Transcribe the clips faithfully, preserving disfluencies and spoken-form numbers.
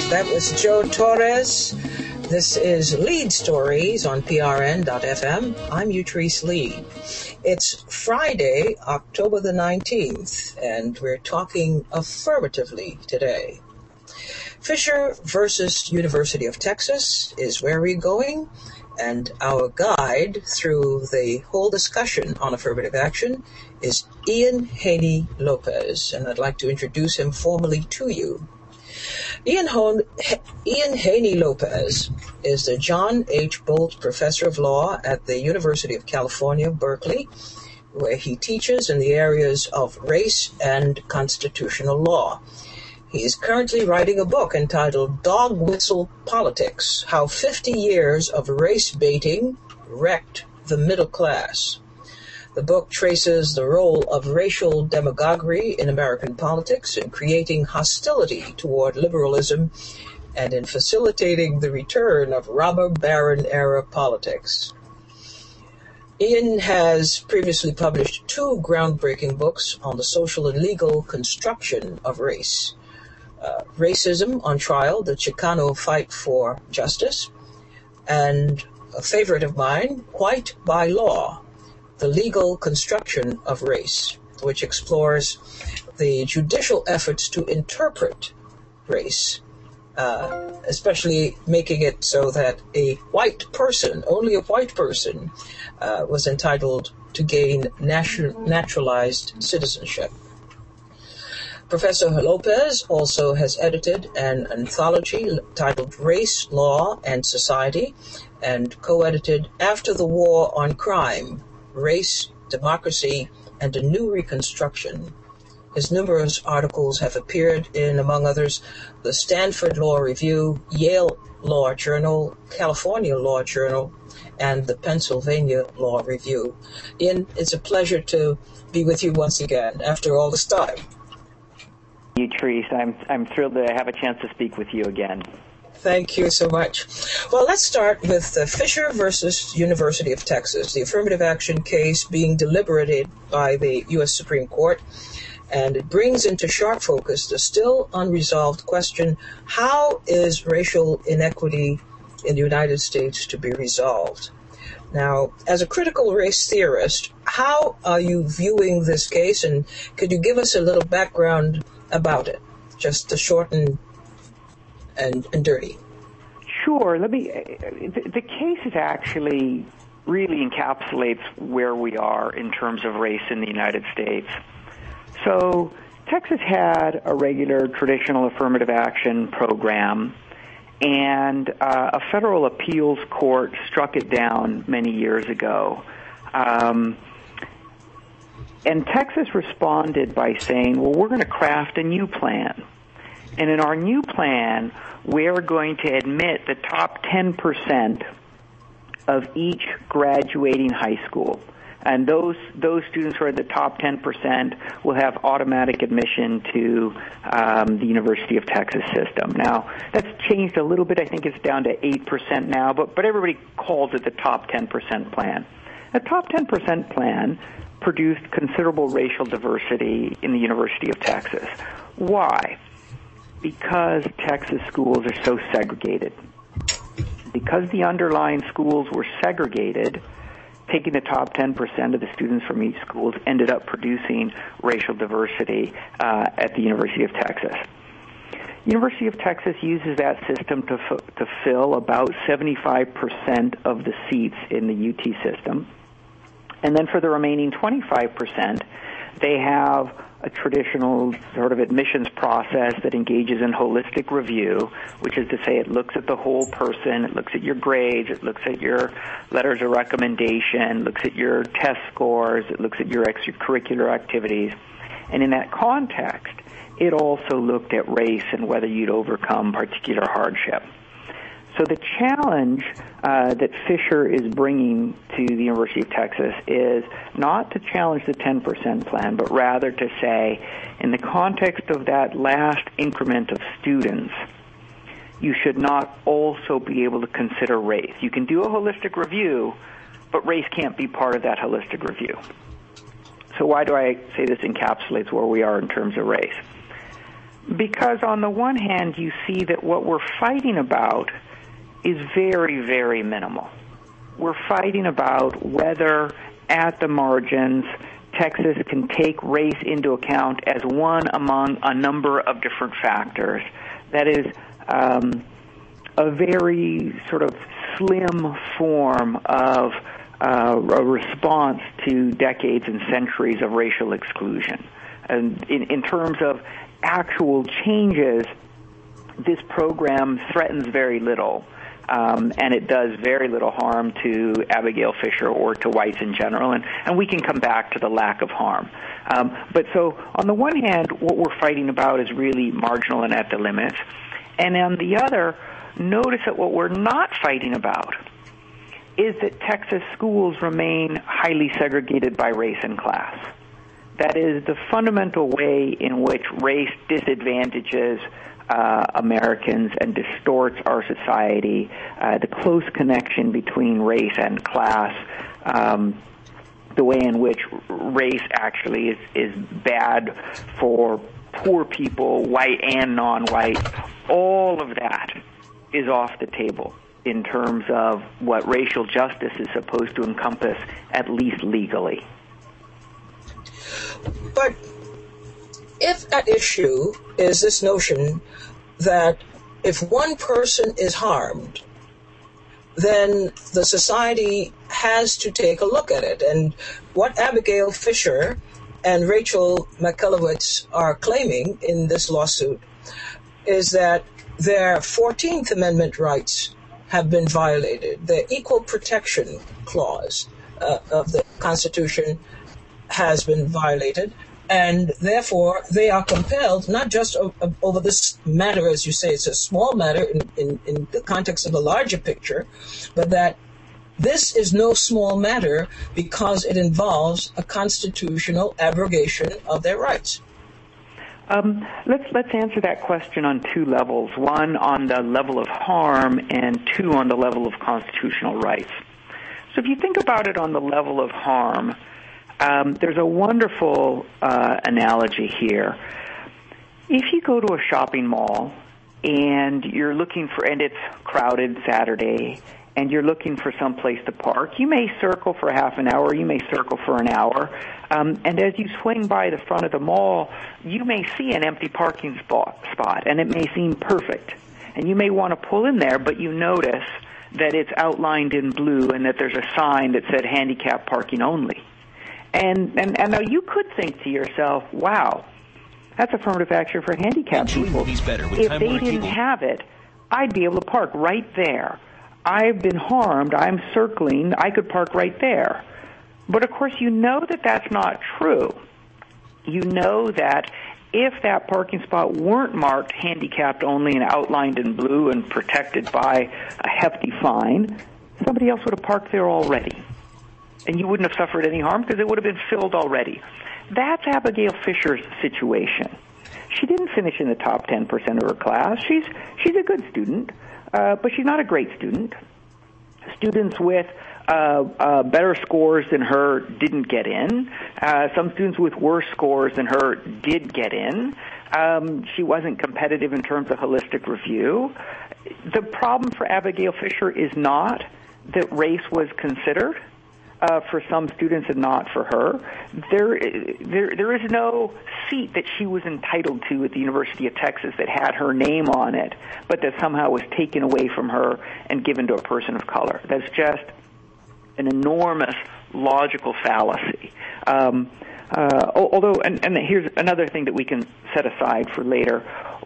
That was Joe Torres. This is Lead Stories on P R N dot F M. I'm Utrice Lee. It's Friday, October the nineteenth, and we're talking affirmatively today. Fisher versus University of Texas is where we're going, and our guide through the whole discussion on affirmative action is Ian Haney Lopez, and I'd like to introduce him formally to you. Ian, Hon- Ian Haney Lopez is the John H. Bolt Professor of Law at the University of California, Berkeley, where he teaches in the areas of race and constitutional law. He is currently writing a book entitled Dog Whistle Politics: How fifty Years of Race Baiting Wrecked the Middle Class. The book traces the role of racial demagoguery in American politics in creating hostility toward liberalism and in facilitating the return of robber baron-era politics. Ian has previously published two groundbreaking books on the social and legal construction of race. Uh, Racism on Trial, the Chicano Fight for Justice, and a favorite of mine, White by Law, the Legal Construction of Race, which explores the judicial efforts to interpret race, uh, especially making it so that a white person, only a white person, uh, was entitled to gain natu- naturalized citizenship. Professor Lopez also has edited an anthology titled Race, Law, and Society, and co-edited After the War on Crime, Race, Democracy, and a New Reconstruction. His numerous articles have appeared in, among others, the Stanford Law Review, Yale Law Journal, California Law Journal, and the Pennsylvania Law Review. Ian, it's a pleasure to be with you once again after all this time. You, Therese. I'm I'm thrilled that I have a chance to speak with you again. Thank you so much. Well, let's start with uh, Fisher versus University of Texas, the affirmative action case being deliberated by the U S Supreme Court, and it brings into sharp focus the still unresolved question: how is racial inequity in the United States to be resolved? Now, as a critical race theorist, how are you viewing this case, and could you give us a little background about it, just to shorten and, and dirty? Sure. Let me. The, the case is actually really encapsulates where we are in terms of race in the United States. So Texas had a regular traditional affirmative action program, and uh, a federal appeals court struck it down many years ago. Um, and Texas responded by saying, well, we're going to craft a new plan. And in our new plan, we're going to admit the top ten percent of each graduating high school. And those those students who are the top ten percent will have automatic admission to um, the University of Texas system. Now, that's changed a little bit. I think it's down to eight percent now, but, but everybody calls it the top ten percent plan. The top ten percent plan produced considerable racial diversity in the University of Texas. Why? Because Texas schools are so segregated. Because the underlying schools were segregated, taking the top ten percent of the students from each school ended up producing racial diversity uh, at the University of Texas. University of Texas uses that system to f- to fill about seventy-five percent of the seats in the U T system. And then for the remaining twenty-five percent, they have a traditional sort of admissions process that engages in holistic review, which is to say it looks at the whole person, it looks at your grades, it looks at your letters of recommendation, looks at your test scores, it looks at your extracurricular activities. And in that context, it also looked at race and whether you'd overcome particular hardship. So the challenge uh, that Fisher is bringing to the University of Texas is not to challenge the ten percent plan, but rather to say, in the context of that last increment of students, you should not also be able to consider race. You can do a holistic review, but race can't be part of that holistic review. So why do I say this encapsulates where we are in terms of race? because on the one hand, you see that what we're fighting about is very, very minimal. We're fighting about whether at the margins Texas can take race into account as one among a number of different factors. That is um, a very sort of slim form of uh, a response to decades and centuries of racial exclusion. And in, in terms of actual changes, this program threatens very little. Um, and it does very little harm to Abigail Fisher or to whites in general, and, and we can come back to the lack of harm. Um, but so on the one hand, what we're fighting about is really marginal and at the limits, and on the other, notice that what we're not fighting about is that Texas schools remain highly segregated by race and class. That is the fundamental way in which race disadvantages Uh, Americans and distorts our society, uh, the close connection between race and class, um, the way in which race actually is, is bad for poor people, white and non-white, all of that is off the table in terms of what racial justice is supposed to encompass, at least legally. But if at issue is this notion that if one person is harmed, then the society has to take a look at it. And what Abigail Fisher and Rachel McElowitz are claiming in this lawsuit is that their fourteenth Amendment rights have been violated. The Equal Protection Clause uh, of the Constitution has been violated. And therefore, they are compelled, not just o- o- over this matter, as you say, it's a small matter in, in, in the context of the larger picture, but that this is no small matter because it involves a constitutional abrogation of their rights. Um, let's let's answer that question on two levels. One on the level of harm, and two on the level of constitutional rights. So if you think about it on the level of harm, Um, there's a wonderful uh, analogy here. If you go to a shopping mall and you're looking for, and it's crowded Saturday, and you're looking for some place to park, you may circle for half an hour, you may circle for an hour, um, and as you swing by the front of the mall, you may see an empty parking spot, spot, and it may seem perfect. And you may want to pull in there, but you notice that it's outlined in blue and that there's a sign that said handicap parking only. And, and and now you could think to yourself, wow, that's affirmative action for handicapped people. If they didn't have it, I'd be able to park right there. I've been harmed. I'm circling. I could park right there. But, of course, you know that that's not true. You know that if that parking spot weren't marked handicapped only and outlined in blue and protected by a hefty fine, somebody else would have parked there already. And you wouldn't have suffered any harm because it would have been filled already. That's Abigail Fisher's situation. She didn't finish in the top ten percent of her class. She's she's a good student, uh, but she's not a great student. Students with uh, uh, better scores than her didn't get in. Uh, some students with worse scores than her did get in. Um, she wasn't competitive in terms of holistic review. The problem for Abigail Fisher is not that race was considered. Uh, for some students and not for her. There, there, there is no seat that she was entitled to at the University of Texas that had her name on it, but that somehow was taken away from her and given to a person of color. That's just an enormous logical fallacy. Um, uh, although, and, and here's another thing that we can set aside for later.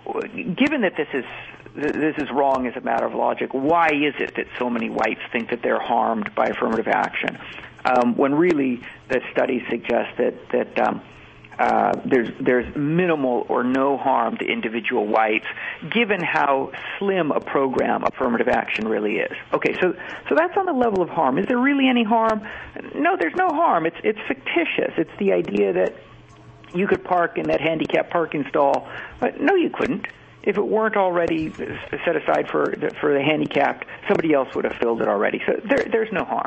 Given that this is this is wrong as a matter of logic, why is it that so many whites think that they're harmed by affirmative action, um, when really the studies suggest that that um, uh, there's there's minimal or no harm to individual whites, given how slim a program affirmative action really is? Okay, so so that's on the level of harm. Is there really any harm? No, there's no harm. It's it's fictitious. It's the idea that you could park in that handicapped parking stall, but no, you couldn't. If it weren't already set aside for the, for the handicapped, somebody else would have filled it already. So there, there's no harm.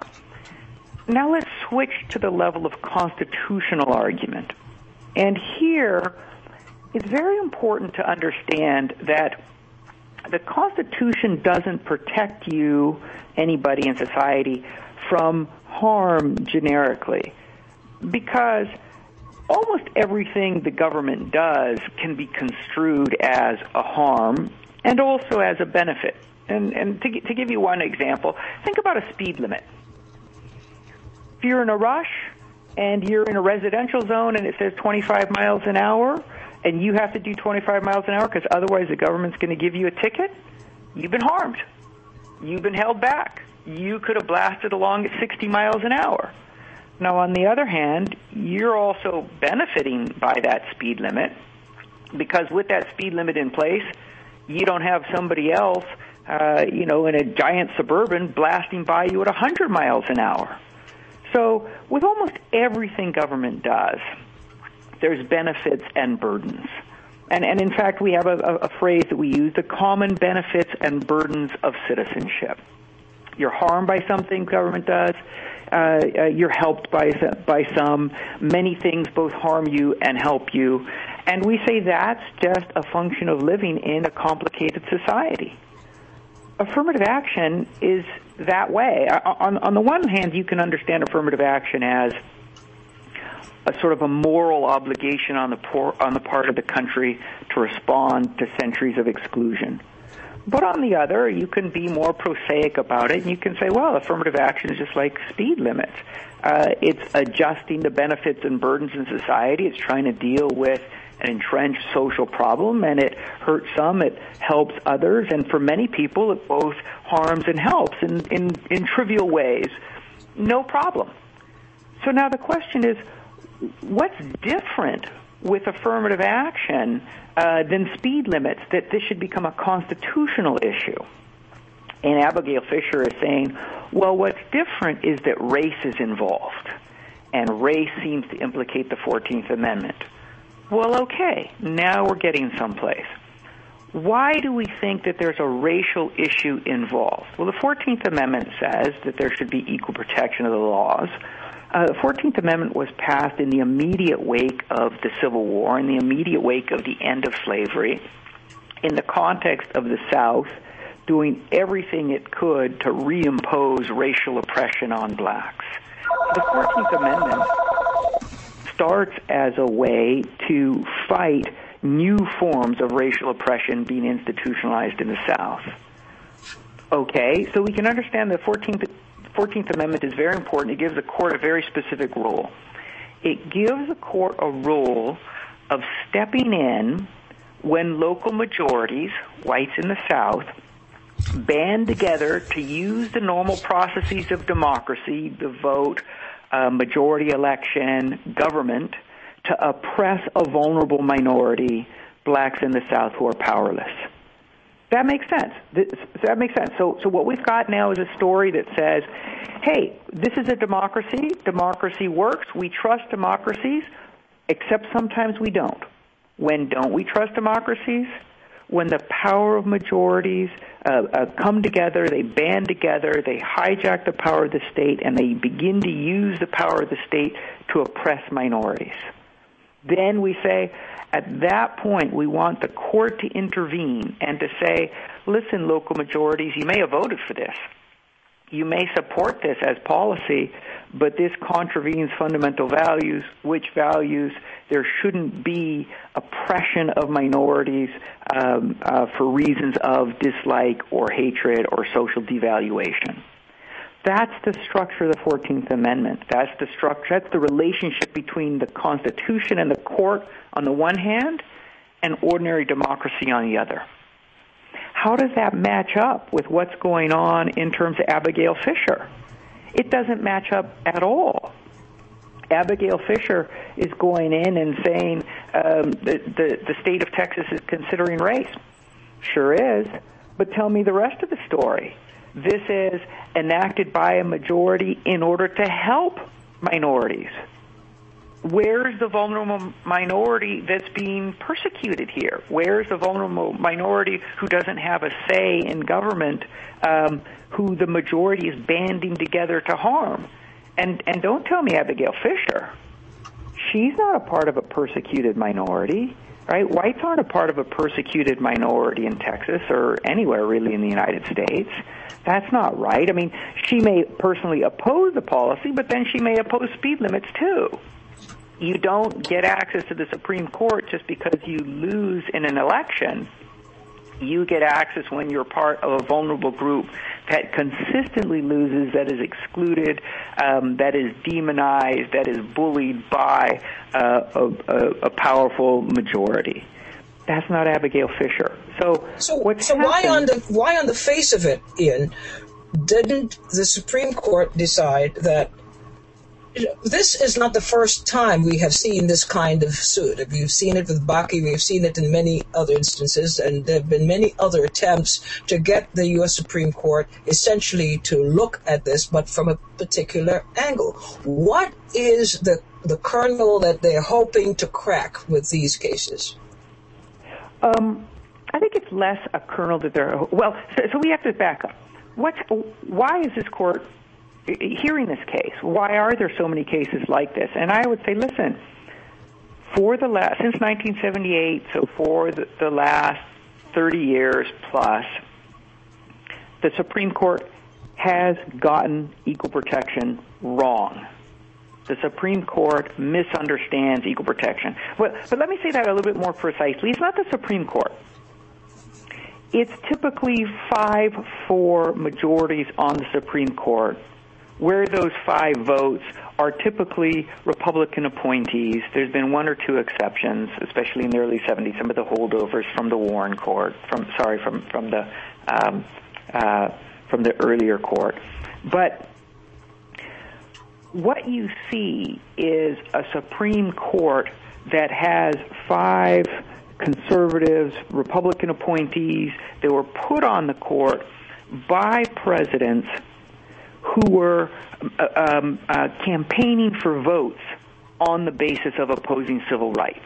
Now let's switch to the level of constitutional argument. And here, it's very important to understand that the Constitution doesn't protect you, anybody in society, from harm generically, because almost everything the government does can be construed as a harm and also as a benefit. And, and to, to give you one example, think about a speed limit. If you're in a rush and you're in a residential zone and it says twenty-five miles an hour, and you have to do twenty-five miles an hour because otherwise the government's going to give you a ticket, you've been harmed. You've been held back. You could have blasted along at sixty miles an hour. Now, on the other hand, you're also benefiting by that speed limit, because with that speed limit in place, you don't have somebody else, uh, you know, in a giant Suburban blasting by you at one hundred miles an hour. So with almost everything government does, there's benefits and burdens. And, and in fact, we have a, a, a phrase that we use, the common benefits and burdens of citizenship. You're harmed by something government does. Uh, uh, you're helped by by some. Many things both harm you and help you. And we say that's just a function of living in a complicated society. Affirmative action is that way. On, on the one hand, you can understand affirmative action as a sort of a moral obligation on the poor, on the part of the country to respond to centuries of exclusion. But on the other, you can be more prosaic about it, and you can say, well, affirmative action is just like speed limits. Uh, it's adjusting the benefits and burdens in society. It's trying to deal with an entrenched social problem, and it hurts some, it helps others, and for many people, it both harms and helps in, in, in trivial ways. No problem. So now the question is, what's different with affirmative action uh, than speed limits, that this should become a constitutional issue? And Abigail Fisher is saying, well, what's different is that race is involved, and race seems to implicate the fourteenth Amendment. Well, okay, now we're getting someplace. Why do we think that there's a racial issue involved? Well, the fourteenth Amendment says that there should be equal protection of the laws. Uh, the fourteenth Amendment was passed in the immediate wake of the Civil War, in the immediate wake of the end of slavery, in the context of the South doing everything it could to reimpose racial oppression on blacks. The fourteenth Amendment starts as a way to fight new forms of racial oppression being institutionalized in the South. Okay, so we can understand the fourteenth, fourteenth Amendment is very important. It gives the court a very specific role. It gives the court a role of stepping in when local majorities, whites in the South, band together to use the normal processes of democracy, the vote, uh, majority election, government, to oppress a vulnerable minority, blacks in the South who are powerless. That makes sense. This, that makes sense. So, so what we've got now is a story that says, hey, this is a democracy. Democracy works. We trust democracies, except sometimes we don't. When don't we trust democracies? When the power of majorities uh, uh, come together, they band together, they hijack the power of the state, and they begin to use the power of the state to oppress minorities. Then we say, at that point, we want the court to intervene and to say, listen, local majorities, you may have voted for this. You may support this as policy, but this contravenes fundamental values, which values there shouldn't be oppression of minorities um, uh, for reasons of dislike or hatred or social devaluation. That's the structure of the fourteenth Amendment. That's the structure. That's the relationship between the Constitution and the court on the one hand and ordinary democracy on the other. How does that match up with what's going on in terms of Abigail Fisher? It doesn't match up at all. Abigail Fisher is going in and saying um, the, the, the state of Texas is considering race. Sure is, but tell me the rest of the story. This is enacted by a majority in order to help minorities. Where's the vulnerable minority that's being persecuted here? Where's the vulnerable minority who doesn't have a say in government, um, who the majority is banding together to harm? And and don't tell me Abigail Fisher. She's not a part of a persecuted minority. right? Whites aren't a part of a persecuted minority in Texas or anywhere really in the United States. That's not right. I mean, she may personally oppose the policy, but then she may oppose speed limits too. You don't get access to the Supreme Court just because you lose in an election. You get access when you're part of a vulnerable group that consistently loses, that is excluded, um, that is demonized, that is bullied by uh, a, a, a powerful majority. That's not Abigail Fisher. So, so, what's so why on happened, the why on the face of it, Ian, didn't the Supreme Court decide that this is not the first time we have seen this kind of suit? We've seen it with Bakke, we've seen it in many other instances, and there have been many other attempts to get the U S Supreme Court essentially to look at this, but from a particular angle. What is the, the kernel that they're hoping to crack with these cases? Um, I think it's less a kernel that they're, well, so, so we have to back up. What's, why is this court hearing this case? Why are there so many cases like this? And I would say, listen, for the last, since nineteen seventy-eight, so for the, the last thirty years plus, the Supreme Court has gotten equal protection wrong. The Supreme Court misunderstands equal protection. But, but let me say that a little bit more precisely. It's not the Supreme Court. It's typically five four majorities on the Supreme Court, where those five votes are typically Republican appointees. There's been one or two exceptions, especially in the early seventies, some of the holdovers from the Warren Court, from sorry, from from the um, uh, from the earlier court. But what you see is a Supreme Court that has five conservatives, Republican appointees that were put on the court by presidents who were uh, um, uh, campaigning for votes on the basis of opposing civil rights.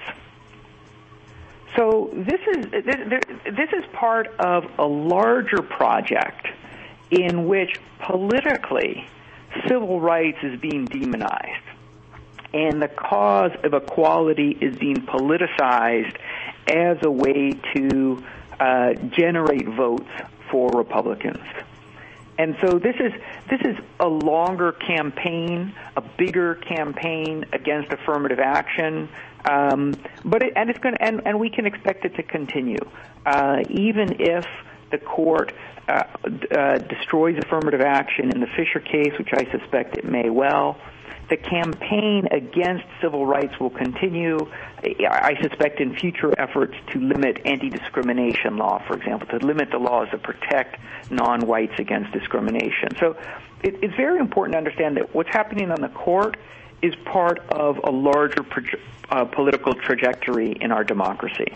So this is this, this is part of a larger project in which politically civil rights is being demonized, and the cause of equality is being politicized as a way to uh, generate votes for Republicans. And so this is this is a longer campaign, a bigger campaign against affirmative action, um, but it, and it's going and, and we can expect it to continue, uh, even if the court uh, uh, destroys affirmative action in the Fisher case, which I suspect it may well. The campaign against civil rights will continue, I suspect, in future efforts to limit anti-discrimination law, for example, to limit the laws that protect non-whites against discrimination. So it, it's very important to understand that what's happening on the court is part of a larger proje- uh, political trajectory in our democracy.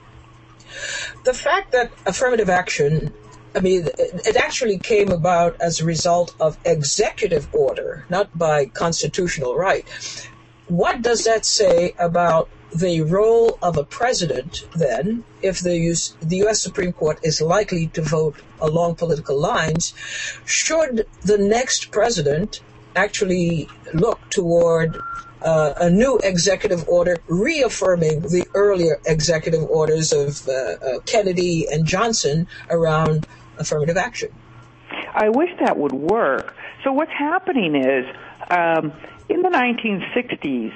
The fact that affirmative action, I mean, it actually came about as a result of executive order, not by constitutional right. What does that say about the role of a president, then, if the U S, the U S Supreme Court is likely to vote along political lines? Should the next president actually look toward uh, a new executive order reaffirming the earlier executive orders of uh, uh, Kennedy and Johnson around affirmative action? I wish that would work. So what's happening is, um, in the nineteen sixties,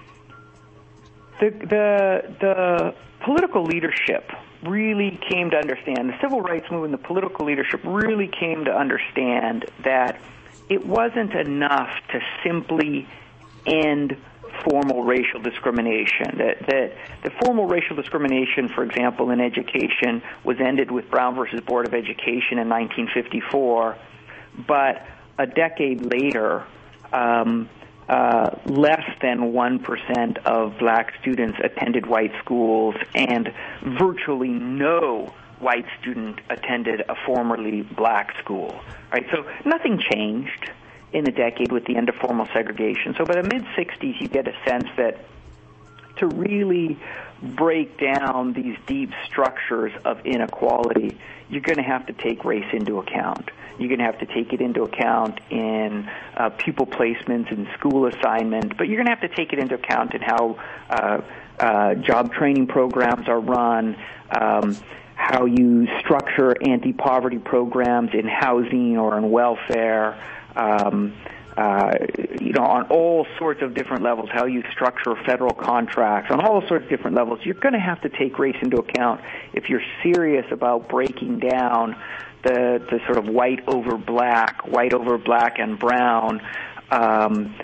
the, the the political leadership really came to understand, the civil rights movement, the political leadership really came to understand that it wasn't enough to simply end formal racial discrimination. That, that the formal racial discrimination, for example, in education was ended with Brown versus Board of Education in nineteen fifty-four, but a decade later, um, uh, less than one percent of black students attended white schools, and virtually no white student attended a formerly black school. Right? So nothing changed in a decade with the end of formal segregation. So by the mid-sixties, you get a sense that to really break down these deep structures of inequality, you're going to have to take race into account. You're going to have to take it into account in uh, pupil placements and school assignment, but you're going to have to take it into account in how uh, uh, job training programs are run, um, how you structure anti-poverty programs in housing or in welfare, um, uh, you know, on all sorts of different levels, how you structure federal contracts, on all sorts of different levels. You're going to have to take race into account if you're serious about breaking down the, the sort of white over black, white over black and brown um,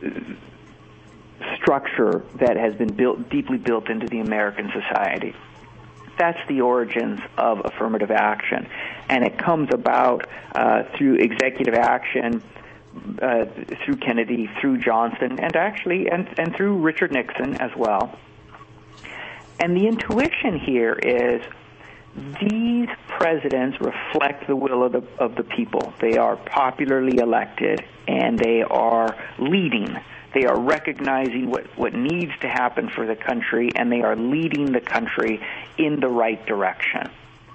structure that has been built, deeply built into the American society. That's the origins of affirmative action, and it comes about uh, through executive action, uh, through Kennedy, through Johnson, and actually, and, and through Richard Nixon as well. And the intuition here is these presidents reflect the will of the, of the people. They are popularly elected, and they are leading. They are recognizing what, what needs to happen for the country, and they are leading the country in the right direction.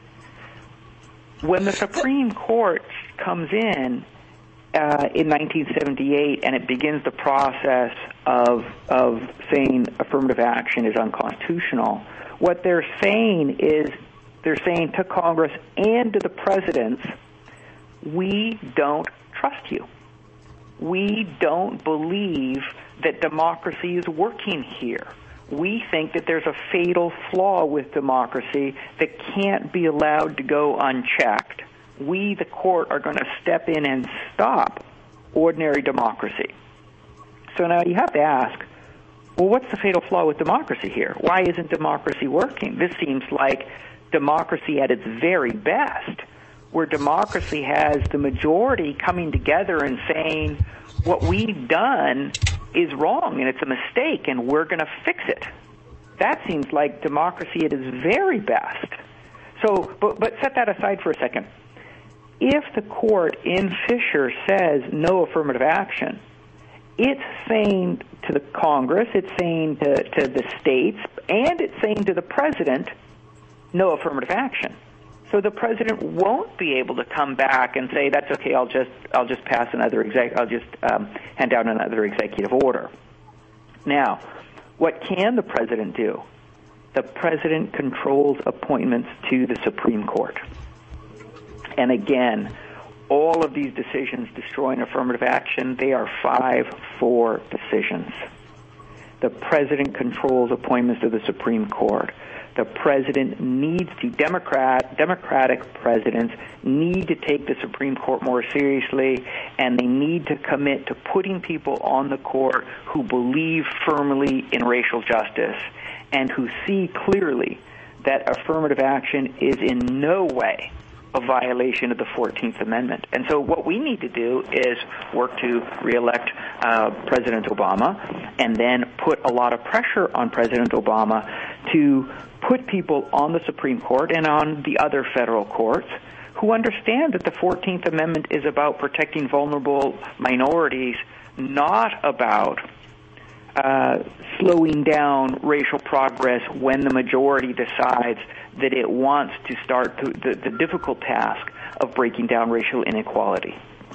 When the Supreme Court comes in uh, in nineteen seventy-eight and it begins the process of, of saying affirmative action is unconstitutional, what they're saying is they're saying to Congress and to the presidents, we don't trust you. We don't believe that democracy is working here. We think that there's a fatal flaw with democracy that can't be allowed to go unchecked. We, the court, are going to step in and stop ordinary democracy. So now you have to ask, well, what's the fatal flaw with democracy here? Why isn't democracy working? This seems like democracy at its very best, where democracy has the majority coming together and saying, what we've done is wrong and it's a mistake and we're going to fix it. That seems like democracy at its very best. So, but, but set that aside for a second. If the court in Fisher says no affirmative action, it's saying to the Congress, it's saying to, to the states, and it's saying to the president, no affirmative action. So the president won't be able to come back and say, "That's okay. I'll just I'll just pass another exec. I'll just um, hand down another executive order." Now, what can the president do? The president controls appointments to the Supreme Court, and again, all of these decisions destroying affirmative action, they are five four decisions. The president controls appointments to the Supreme Court. The president needs to, Democrat, Democratic presidents need to take the Supreme Court more seriously, and they need to commit to putting people on the court who believe firmly in racial justice and who see clearly that affirmative action is in no way a violation of the fourteenth Amendment. And so what we need to do is work to reelect uh, President Obama and then put a lot of pressure on President Obama to put people on the Supreme Court and on the other federal courts who understand that the fourteenth Amendment is about protecting vulnerable minorities, not about uh, slowing down racial progress when the majority decides that it wants to start to, the, the difficult task of breaking down racial inequality.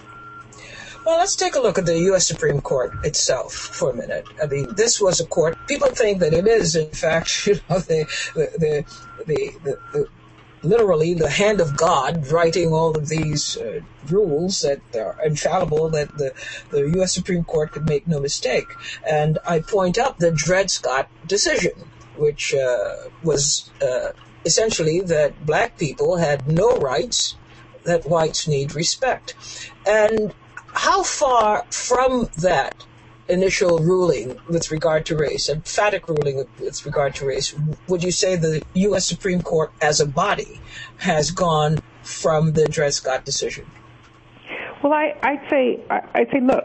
Well, let's take a look at the U S Supreme Court itself for a minute. I mean, this was a court. People think that it is, in fact, you know, the the the, the, the, the literally the hand of God writing all of these uh, rules that are infallible, that the, the U S Supreme Court could make no mistake. And I point out the Dred Scott decision, which uh, was uh, essentially that black people had no rights, that whites need respect. And how far from that initial ruling with regard to race, emphatic ruling with regard to race, would you say the U S Supreme Court as a body has gone from the Dred Scott decision? Well, I, I'd say, I'd say, look,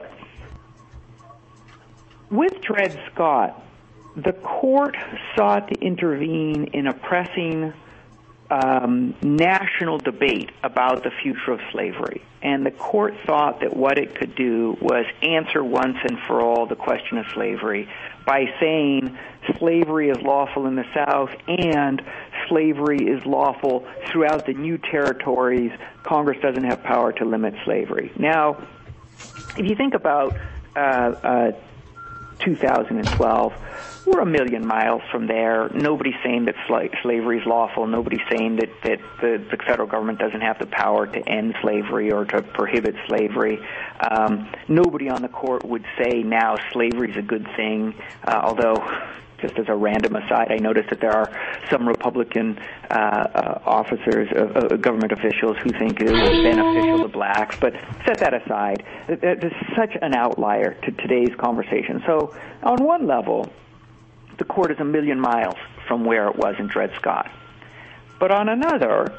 with Dred Scott, the court sought to intervene in a pressing Um, national debate about the future of slavery. And the court thought that what it could do was answer once and for all the question of slavery by saying slavery is lawful in the South and slavery is lawful throughout the new territories. Congress doesn't have power to limit slavery. Now, if you think about uh, uh, two thousand twelve. We're a million miles from there. Nobody's saying that sla- slavery is lawful. Nobody's saying that, that the, the federal government doesn't have the power to end slavery or to prohibit slavery. Um, nobody on the court would say now slavery is a good thing, uh, although just as a random aside, I noticed that there are some Republican uh, uh, officers, uh, uh, government officials, who think it was beneficial to blacks. But set that aside. There's such an outlier to today's conversation. So on one level, the court is a million miles from where it was in Dred Scott. But on another,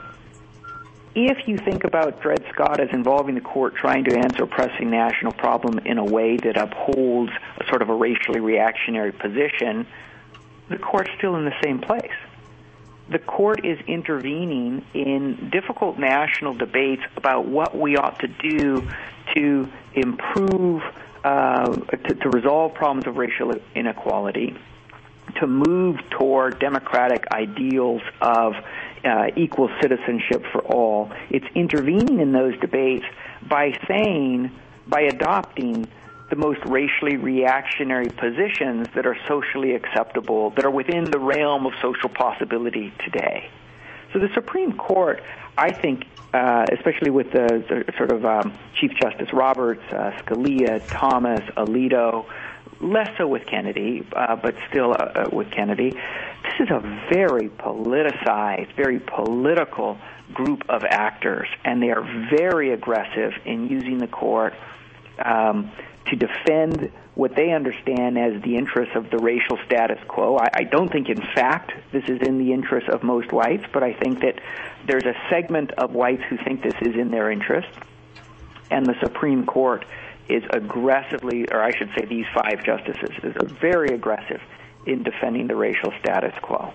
if you think about Dred Scott as involving the court trying to answer a pressing national problem in a way that upholds a sort of a racially reactionary position, the court's still in the same place. The court is intervening in difficult national debates about what we ought to do to improve, uh, to, to resolve problems of racial inequality, to move toward democratic ideals of uh, equal citizenship for all. It's intervening in those debates by saying, by adopting the most racially reactionary positions that are socially acceptable, that are within the realm of social possibility today. So the Supreme Court, I think, uh, especially with the, the sort of um, Chief Justice Roberts, uh, Scalia, Thomas, Alito, less so with Kennedy, uh, but still uh, with Kennedy, this is a very politicized, very political group of actors, and they are very aggressive in using the court um, to defend what they understand as the interests of the racial status quo. I, I don't think, in fact, this is in the interest of most whites, but I think that there's a segment of whites who think this is in their interest, and the Supreme Court is aggressively, or I should say these five justices, is very aggressive in defending the racial status quo.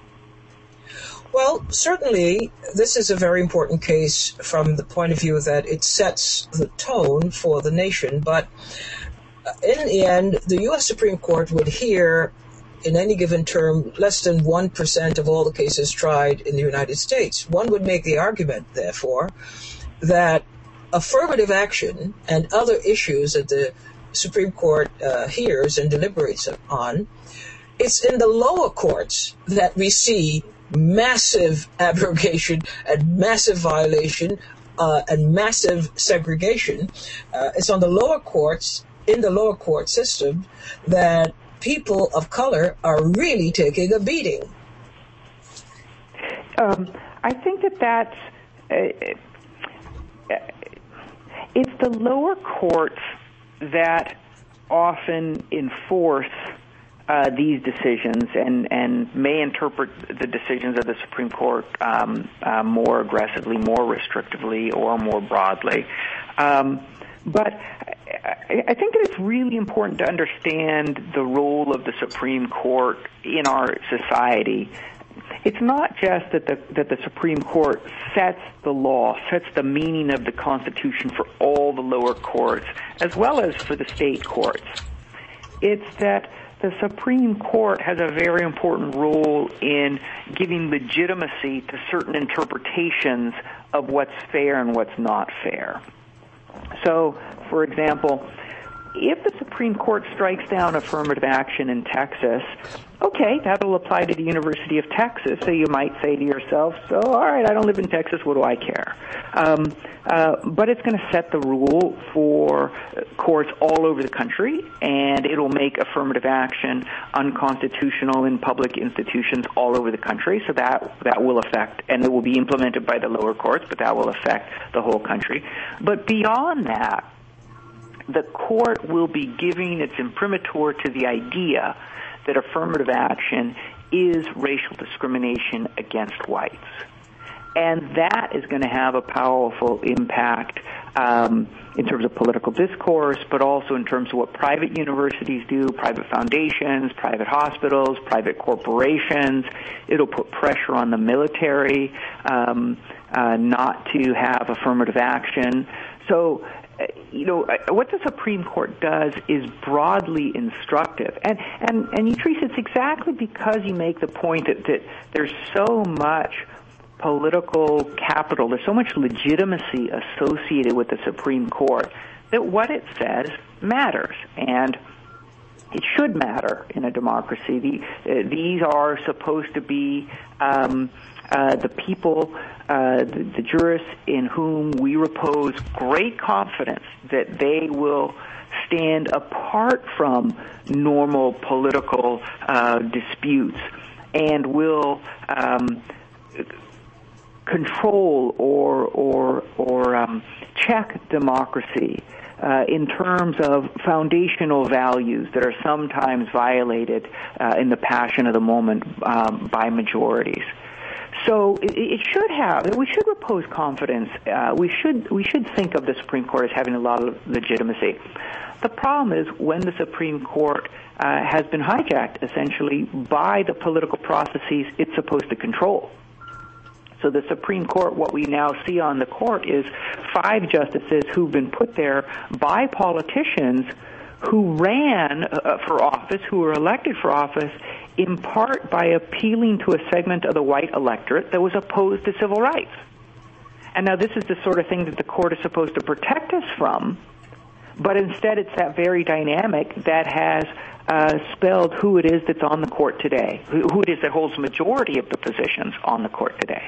Well, certainly this is a very important case from the point of view that it sets the tone for the nation, but in the end, the U S Supreme Court would hear, in any given term, less than one percent of all the cases tried in the United States. One would make the argument, therefore, that affirmative action and other issues that the Supreme Court uh, hears and deliberates on, it's in the lower courts that we see massive abrogation and massive violation uh, and massive segregation. Uh, it's on the lower courts, in the lower court system, that people of color are really taking a beating. Um, I think that that's... Uh, It's the lower courts that often enforce uh, these decisions and, and may interpret the decisions of the Supreme Court um, uh, more aggressively, more restrictively, or more broadly. Um, but I, I think that it's really important to understand the role of the Supreme Court in our society. It's not just that the that the Supreme Court sets the law, sets the meaning of the Constitution for all the lower courts, as well as for the state courts. It's that the Supreme Court has a very important role in giving legitimacy to certain interpretations of what's fair and what's not fair. So, for example, if the Supreme Court strikes down affirmative action in Texas, okay, that'll apply to the University of Texas. So you might say to yourself, so, all right, I don't live in Texas, what do I care? Um, uh, but it's going to set the rule for courts all over the country, and it'll make affirmative action unconstitutional in public institutions all over the country. So that, that will affect, and it will be implemented by the lower courts, but that will affect the whole country. But beyond that, the court will be giving its imprimatur to the idea that affirmative action is racial discrimination against whites. And that is going to have a powerful impact um, in terms of political discourse, but also in terms of what private universities do, private foundations, private hospitals, private corporations. It'll put pressure on the military um, uh, not to have affirmative action. So, you know, what the Supreme Court does is broadly instructive. And, and, and you, Teresa, it's exactly because you make the point that, that there's so much political capital, there's so much legitimacy associated with the Supreme Court, that what it says matters. And it should matter in a democracy. The, uh, these are supposed to be um, uh, the people, uh, the, the jurists in whom we repose great confidence that they will stand apart from normal political uh, disputes and will um, control or or or um, check democracy uh, in terms of foundational values that are sometimes violated uh, in the passion of the moment um, by majorities. So it, it should have. We should repose confidence. Uh, we should we should think of the Supreme Court as having a lot of legitimacy. The problem is when the Supreme Court uh, has been hijacked essentially by the political processes it's supposed to control. So the Supreme Court, what we now see on the court is five justices who've been put there by politicians who ran uh, for office, who were elected for office, in part by appealing to a segment of the white electorate that was opposed to civil rights. And now this is the sort of thing that the court is supposed to protect us from, but instead it's that very dynamic that has uh, spelled who it is that's on the court today, who, who it is that holds the majority of the positions on the court today.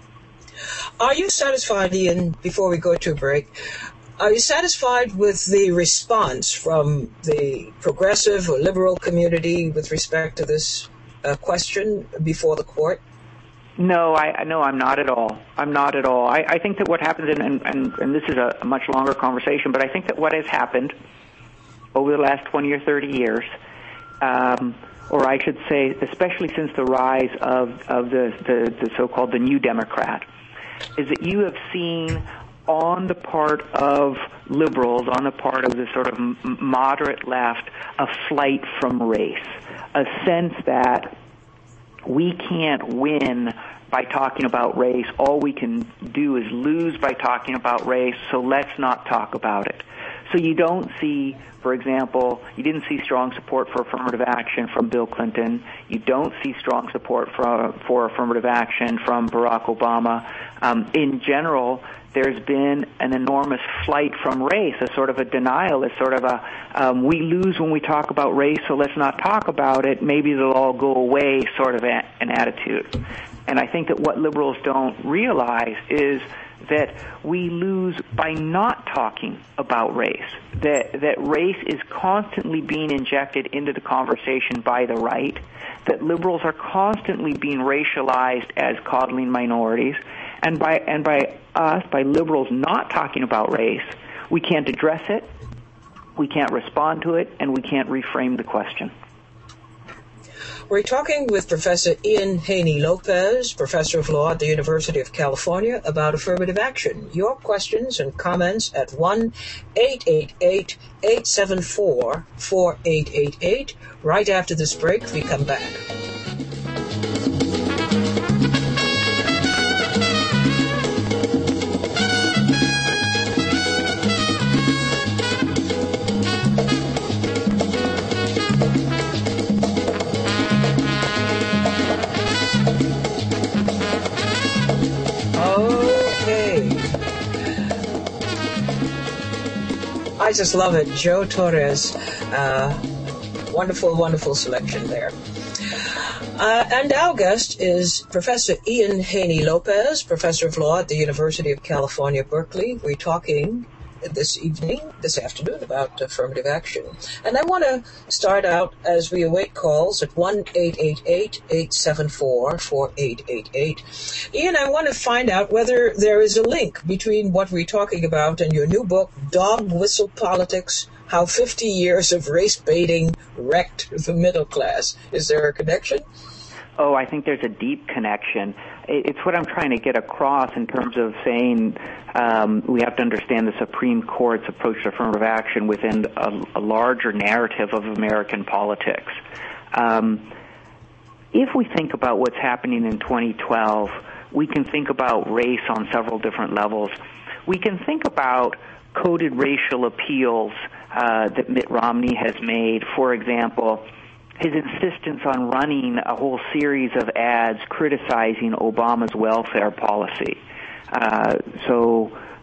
Are you satisfied, Ian, before we go to a break, are you satisfied with the response from the progressive or liberal community with respect to this uh, question before the court? No, I no, I'm not at all. I'm not at all. I, I think that what happens, and, and, and this is a, a much longer conversation, but I think that what has happened over the last twenty or thirty years, um, or I should say, especially since the rise of, of the, the, the so-called the New Democrat, is that you have seen on the part of liberals, on the part of the sort of moderate left, a flight from race, a sense that we can't win by talking about race. All we can do is lose by talking about race, so let's not talk about it. So you don't see, for example, you didn't see strong support for affirmative action from Bill Clinton. You don't see strong support for, for affirmative action from Barack Obama. Um, in general, there's been an enormous flight from race, a sort of a denial, a sort of a, um, we lose when we talk about race, so let's not talk about it, maybe it'll all go away sort of a, an attitude. And I think that what liberals don't realize is that we lose by not talking about race, that that race is constantly being injected into the conversation by the right, that liberals are constantly being racialized as coddling minorities, and by and by us, by liberals not talking about race, we can't address it, we can't respond to it, and we can't reframe the question. We're talking with Professor Ian Haney-Lopez, Professor of Law at the University of California, about affirmative action. Your questions and comments at one eight eight eight, eight seven four, four eight eight eight. Right after this break, we come back. I just love it. Joe Torres. Uh, wonderful, wonderful selection there. Uh, and our guest is Professor Ian Haney-Lopez, Professor of Law at the University of California, Berkeley. We're talking this evening, this afternoon, about affirmative action. And I want to start out as we await calls at one eight eight eight, eight seven four, four eight eight eight. Ian, I want to find out whether there is a link between what we're talking about and your new book, Dog Whistle Politics, How fifty Years of Race Baiting Wrecked the Middle Class. Is there a connection? Oh, I think there's a deep connection. It's what I'm trying to get across in terms of saying um, we have to understand the Supreme Court's approach to affirmative action within a, a larger narrative of American politics. Um, if we think about what's happening in twenty twelve, we can think about race on several different levels. We can think about coded racial appeals uh, that Mitt Romney has made. For example, his insistence on running a whole series of ads criticizing Obama's welfare policy. Uh, so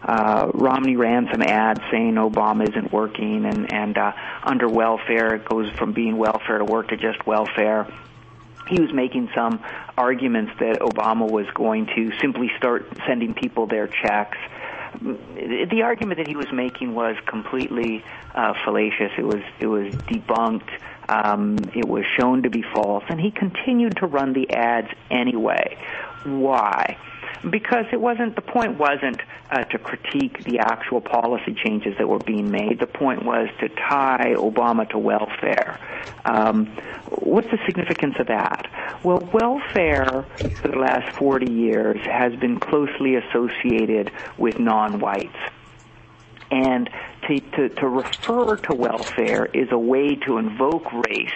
uh, Romney ran some ads saying Obama isn't working, and, and uh, under welfare, it goes from being welfare to work to just welfare. He was making some arguments that Obama was going to simply start sending people their checks. The argument that he was making was completely uh, fallacious. It was it was debunked. Um, it was shown to be false, and he continued to run the ads anyway. Why? Because it wasn't, the point wasn't uh, to critique the actual policy changes that were being made. The point was to tie Obama to welfare. Um, what's the significance of that? Well, welfare for the last forty years has been closely associated with non-whites. And to, to, to refer to welfare is a way to invoke race,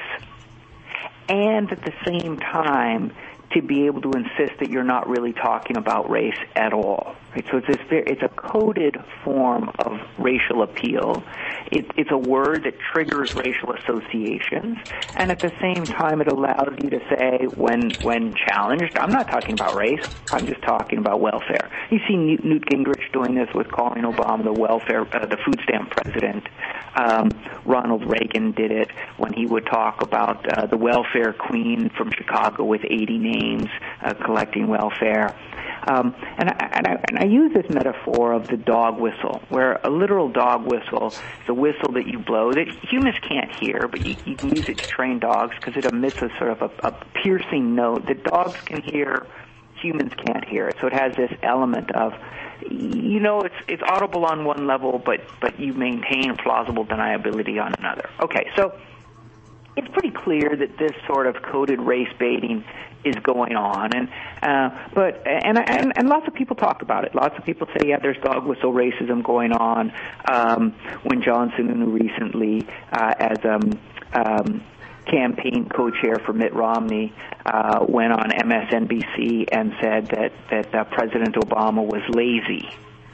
and at the same time to be able to insist that you're not really talking about race at all. Right? So it's this, it's a coded form of racial appeal. It, it's a word that triggers racial associations, and at the same time, it allows you to say, when when challenged, I'm not talking about race. I'm just talking about welfare. You see Newt, Newt Gingrich doing this with calling Obama the welfare, uh, the food stamp president. Um, Ronald Reagan did it when he would talk about uh, the welfare queen from Chicago with eighty names uh, collecting welfare. Um, and, I, and, I, and I use this metaphor of the dog whistle, where a literal dog whistle is a whistle that you blow that humans can't hear, but you, you can use it to train dogs because it emits a sort of a, a piercing note that dogs can hear, humans can't hear it. So it has this element of, you know, it's it's audible on one level, but but you maintain plausible deniability on another. Okay, so it's pretty clear that this sort of coded race baiting is going on, and uh, but and, and and lots of people talk about it. Lots of people say, yeah, there's dog whistle racism going on. Um, when John Sununu recently, uh, as um, um, campaign co-chair for Mitt Romney, uh, went on M S N B C and said that that uh, President Obama was lazy,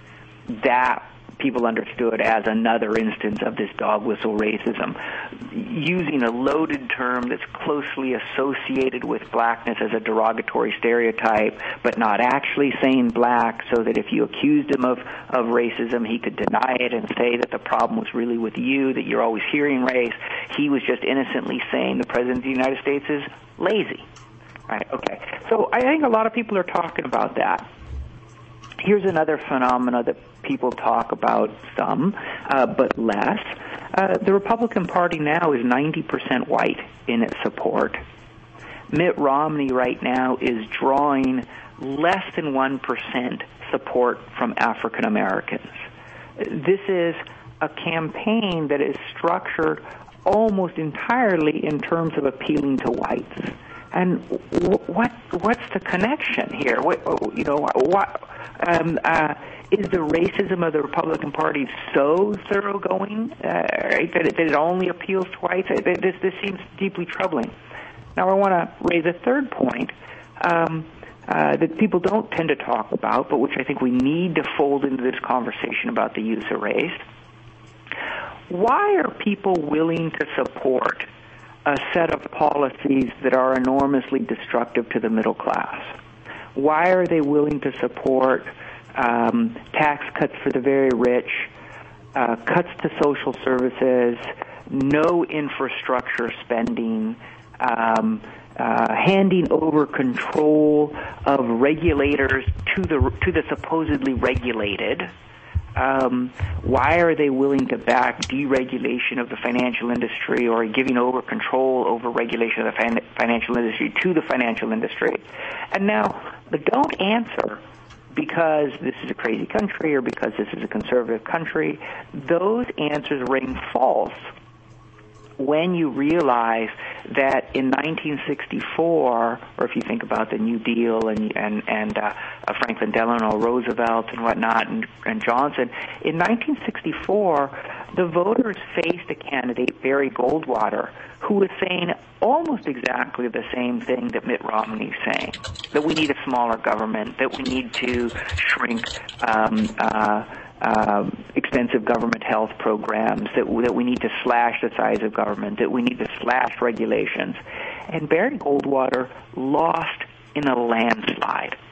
that people understood as another instance of this dog whistle racism, using a loaded term that's closely associated with blackness as a derogatory stereotype, but not actually saying black, so that if you accused him of, of racism, he could deny it and say that the problem was really with you, that you're always hearing race. He was just innocently saying the President of the United States is lazy. Right? Okay. So I think a lot of people are talking about that. Here's another phenomena that people talk about some, uh, but less. Uh, the Republican Party now is ninety percent white in its support. Mitt Romney right now is drawing less than one percent support from African Americans. This is a campaign that is structured almost entirely in terms of appealing to whites. And what what's the connection here? What, you know, what um, uh, is the racism of the Republican Party so thoroughgoing uh, right, that, it, that it only appeals to whites? This this seems deeply troubling. Now, I want to raise a third point um, uh, that people don't tend to talk about, but which I think we need to fold into this conversation about the use of race. Why are people willing to support a set of policies that are enormously destructive to the middle class? Why are they willing to support um, tax cuts for the very rich, uh, cuts to social services, no infrastructure spending, um, uh, handing over control of regulators to the to the supposedly regulated? Um, why are they willing to back deregulation of the financial industry or giving over control over regulation of the fin- financial industry to the financial industry? And now, but don't answer because this is a crazy country or because this is a conservative country. Those answers ring false when you realize that in nineteen sixty-four, or if you think about the New Deal and and, and uh, Franklin Delano Roosevelt and whatnot, and, and Johnson, in nineteen sixty-four, the voters faced a candidate, Barry Goldwater, who was saying almost exactly the same thing that Mitt Romney's saying, that we need a smaller government, that we need to shrink um, uh, Uh, extensive government health programs, that, that we need to slash the size of government, that we need to slash regulations. And Barry Goldwater lost in a landslide.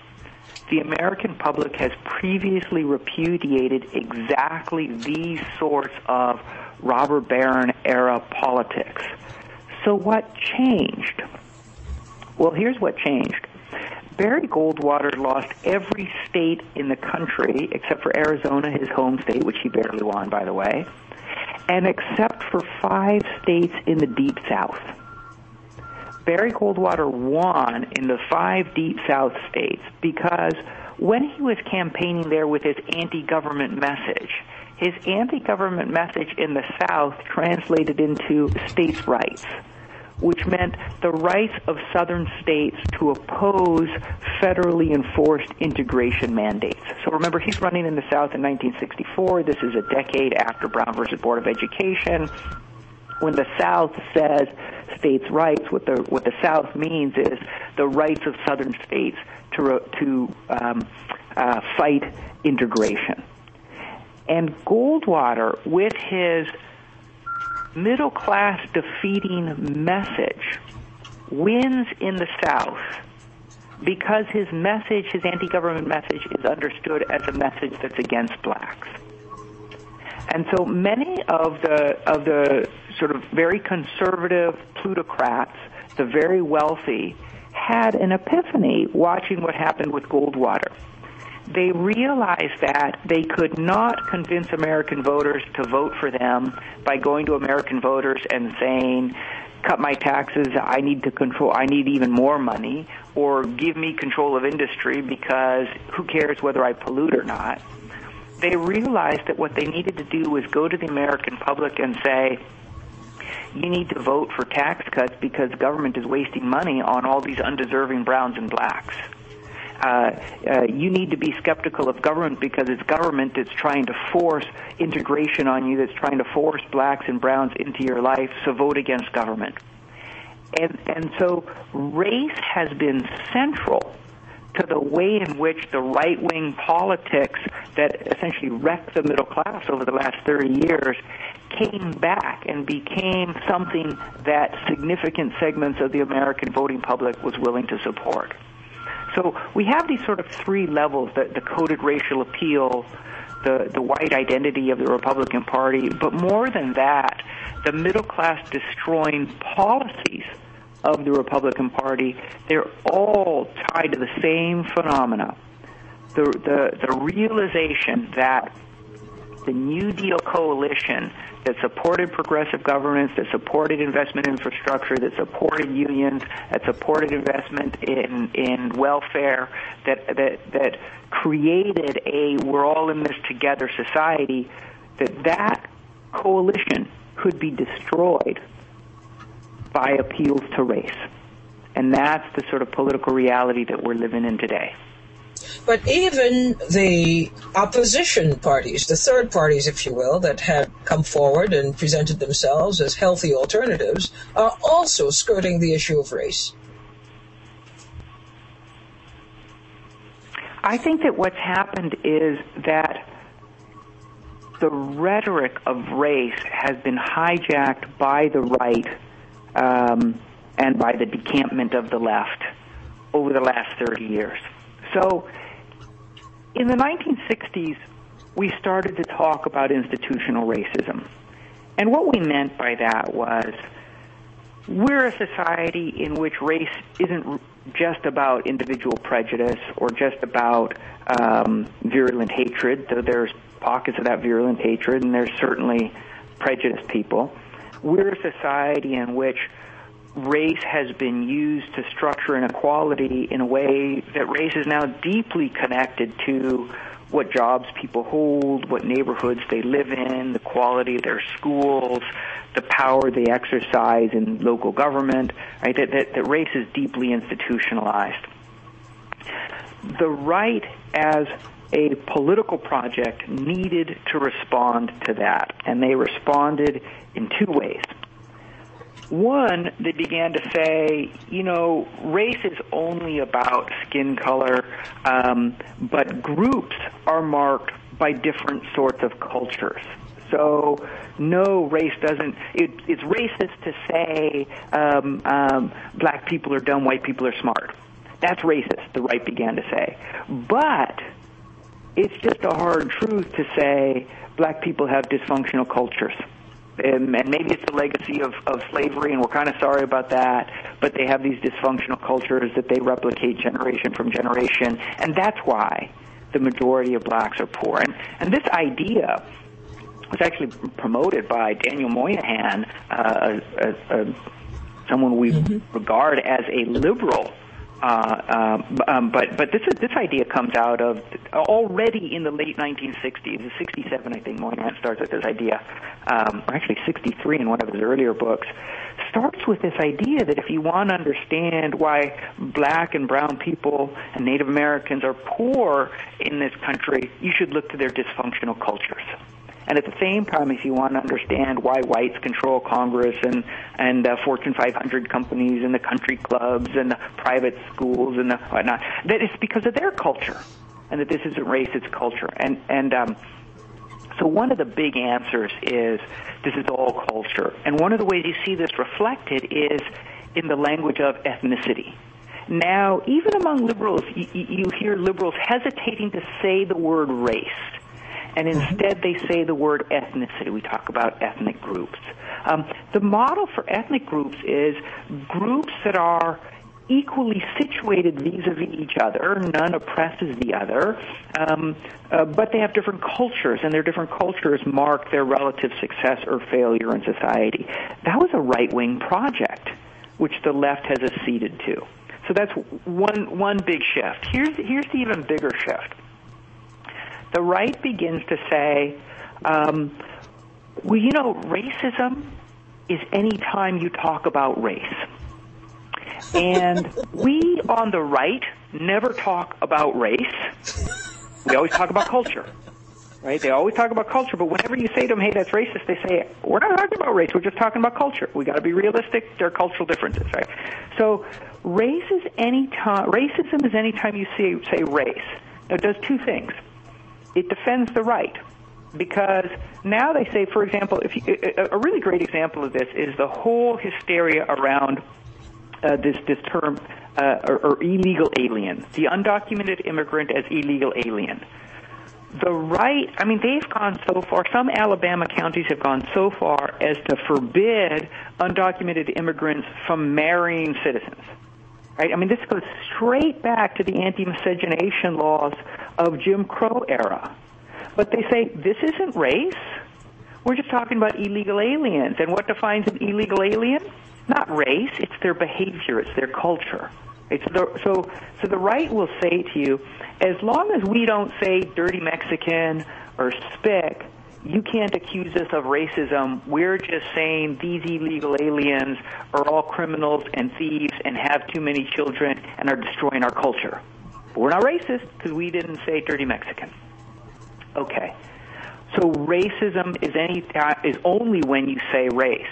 the American public has previously repudiated exactly these sorts of robber baron era politics. So what changed? Well, here's what changed. Barry Goldwater lost every state in the country, except for Arizona, his home state, which he barely won, by the way, and except for five states in the Deep South. Barry Goldwater won in the five Deep South states because when he was campaigning there with his anti-government message, his anti-government message in the South translated into states' rights, which meant the rights of southern states to oppose federally enforced integration mandates. So remember, he's running in the South in nineteen sixty-four. This is a decade after Brown versus Board of Education. When the South says states' rights, what the what the South means is the rights of southern states to to um, uh, fight integration. And Goldwater, with his middle-class defeating message, wins in the South because his message, his anti-government message, is understood as a message that's against blacks. And so many of the of the sort of very conservative plutocrats, the very wealthy, had an epiphany watching what happened with Goldwater. They realized that they could not convince American voters to vote for them by going to American voters and saying, cut my taxes, I need to control, I need even more money, or give me control of industry because who cares whether I pollute or not. They realized that what they needed to do was go to the American public and say, you need to vote for tax cuts because government is wasting money on all these undeserving browns and blacks. Uh, uh, you need to be skeptical of government because it's government that's trying to force integration on you, that's trying to force blacks and browns into your life, so vote against government. And, and so race has been central to the way in which the right-wing politics that essentially wrecked the middle class over the last thirty years came back and became something that significant segments of the American voting public was willing to support. So we have these sort of three levels, the, the coded racial appeal, the, the white identity of the Republican Party, but more than that, the middle-class destroying policies of the Republican Party. They're all tied to the same phenomena, the, the, the realization that the New Deal coalition that supported progressive governance, that supported investment infrastructure, that supported unions, that supported investment in, in welfare, that, that, that created a we're all in this together society, that that coalition could be destroyed by appeals to race. And that's the sort of political reality that we're living in today. But even the opposition parties, the third parties, if you will, that had come forward and presented themselves as healthy alternatives, are also skirting the issue of race. I think that what's happened is that the rhetoric of race has been hijacked by the right um, and by the decampment of the left over the last thirty years. So in the nineteen sixties, we started to talk about institutional racism. And what we meant by that was we're a society in which race isn't just about individual prejudice or just about um, virulent hatred, though there's pockets of that virulent hatred, and there's certainly prejudiced people. We're a society in which race has been used to structure inequality in a way that race is now deeply connected to what jobs people hold, what neighborhoods they live in, the quality of their schools, the power they exercise in local government, right? That, that, that race is deeply institutionalized. The right as a political project needed to respond to that, and they responded in two ways. One, they began to say, you know, race is only about skin color, um, but groups are marked by different sorts of cultures. So, no, race doesn't, it, it's racist to say um, um, black people are dumb, white people are smart. that's racist, the right began to say. But it's just a hard truth to say black people have dysfunctional cultures. And, and maybe it's the legacy of, of slavery, and we're kind of sorry about that, but they have these dysfunctional cultures that they replicate generation from generation, and that's why the majority of blacks are poor. And, and this idea was actually promoted by Daniel Moynihan, uh, a, a, someone we mm-hmm. regard as a liberal. Uh, um, but but this is, this idea comes out of already in the late nineteen sixties, sixty-seven, I think. Moynihan starts with this idea, um, or actually sixty-three in one of his earlier books. Starts with this idea that if you want to understand why black and brown people and Native Americans are poor in this country, you should look to their dysfunctional cultures. And at the same time, if you want to understand why whites control Congress and and uh, Fortune five hundred companies and the country clubs and the private schools and the whatnot, that it's because of their culture, and that this isn't race, it's culture. And and um, so one of the big answers is this is all culture. And one of the ways you see this reflected is in the language of ethnicity. Now, even among liberals, you, you hear liberals hesitating to say the word race. And instead they say the word ethnicity. We talk about ethnic groups. Um, the model for ethnic groups is groups that are equally situated vis-a-vis each other. None oppresses the other, um, uh, but they have different cultures, and their different cultures mark their relative success or failure in society. That was a right-wing project, which the left has acceded to. So that's one one big shift. Here's here's the even bigger shift. The right begins to say, um, well, you know, racism is any time you talk about race. And we on the right never talk about race. We always talk about culture, right? They always talk about culture, but whenever you say to them, hey, that's racist, they say, we're not talking about race, we're just talking about culture. We got to be realistic. There are cultural differences, right? So race is any time, racism is any time you say, say race. Now, it does two things. It defends the right, because now they say, for example, if you, a, a really great example of this is the whole hysteria around uh, this this term uh, or, or illegal alien, the undocumented immigrant as illegal alien. The right, I mean, they've gone so far. Some Alabama counties have gone so far as to forbid undocumented immigrants from marrying citizens. Right? I mean, this goes straight back to the anti-miscegenation laws of Jim Crow era. But they say, this isn't race. We're just talking about illegal aliens. And what defines an illegal alien? Not race. It's their behavior. It's their culture. It's the, so, so the right will say to you, as long as we don't say dirty Mexican or spick, you can't accuse us of racism. We're just saying these illegal aliens are all criminals and thieves and have too many children and are destroying our culture. But we're not racist because we didn't say dirty Mexican. Okay. So racism is any is only when you say race.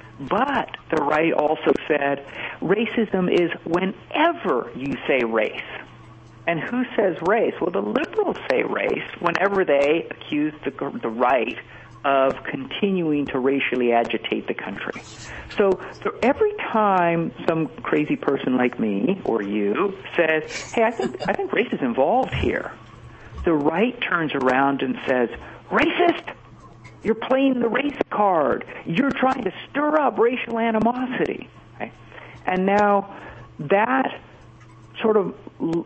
But the right also said racism is whenever you say race. And who says race? Well, the liberals say race whenever they accuse the, the right of continuing to racially agitate the country. So, so every time some crazy person like me or you says, hey, I think, I think race is involved here, the right turns around and says, racist! You're playing the race card. You're trying to stir up racial animosity. Right? And now that sort of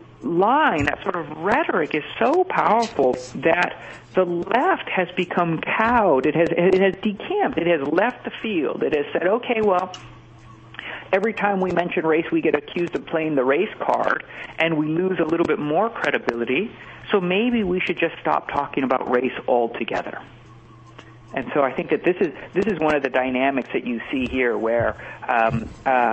line, that sort of rhetoric is so powerful that the left has become cowed. It has, it has decamped. It has left the field. It has said, okay, well, every time we mention race, we get accused of playing the race card, and we lose a little bit more credibility. So maybe we should just stop talking about race altogether. And so I think that this is this is one of the dynamics that you see here, where um, uh,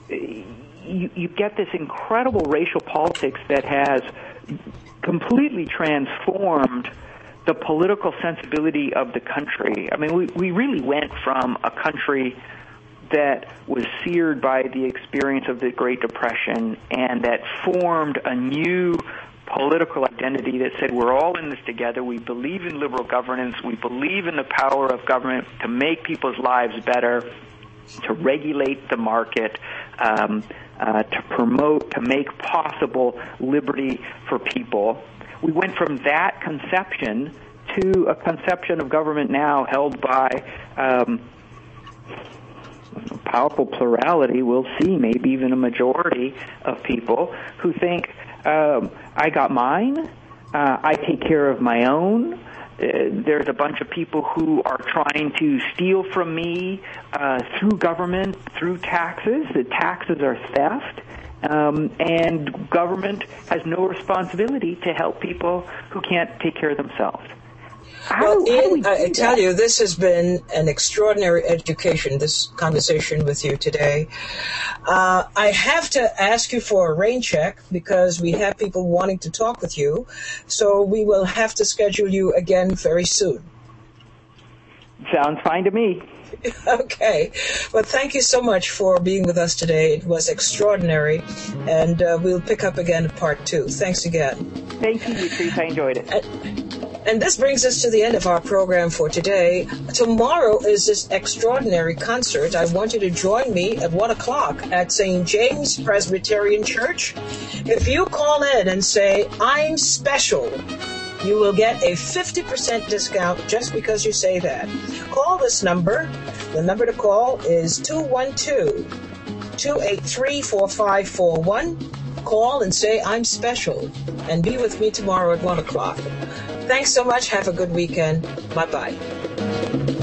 you, you get this incredible racial politics that has completely transformed the political sensibility of the country. I mean, we, we really went from a country that was seared by the experience of the Great Depression and that formed a new political identity that said we're all in this together, we believe in liberal governance, we believe in the power of government to make people's lives better, to regulate the market, um, uh, to promote, to make possible liberty for people. We went from that conception to a conception of government now held by um, a powerful plurality, we'll see, maybe even a majority of people who think, um, I got mine, uh, I take care of my own. Uh, there's a bunch of people who are trying to steal from me uh, through government, through taxes. The taxes are theft. Um, and government has no responsibility to help people who can't take care of themselves. How, well, how Ian, do we do I tell that? you, this has been an extraordinary education, this conversation with you today. Uh, I have to ask you for a rain check because we have people wanting to talk with you. So we will have to schedule you again very soon. Sounds fine to me. Okay. Well, thank you so much for being with us today. It was extraordinary. And uh, we'll pick up again at part two. Thanks again. Thank you, Utrice. I enjoyed it. And, and this brings us to the end of our program for today. Tomorrow is this extraordinary concert. I want you to join me at one o'clock at Saint James Presbyterian Church. If you call in and say, I'm special, you will get a fifty percent discount just because you say that. Call this number. The number to call is two one two, two eight three, four five four one. Call and say, I'm special, and be with me tomorrow at one o'clock. Thanks so much. Have a good weekend. Bye-bye.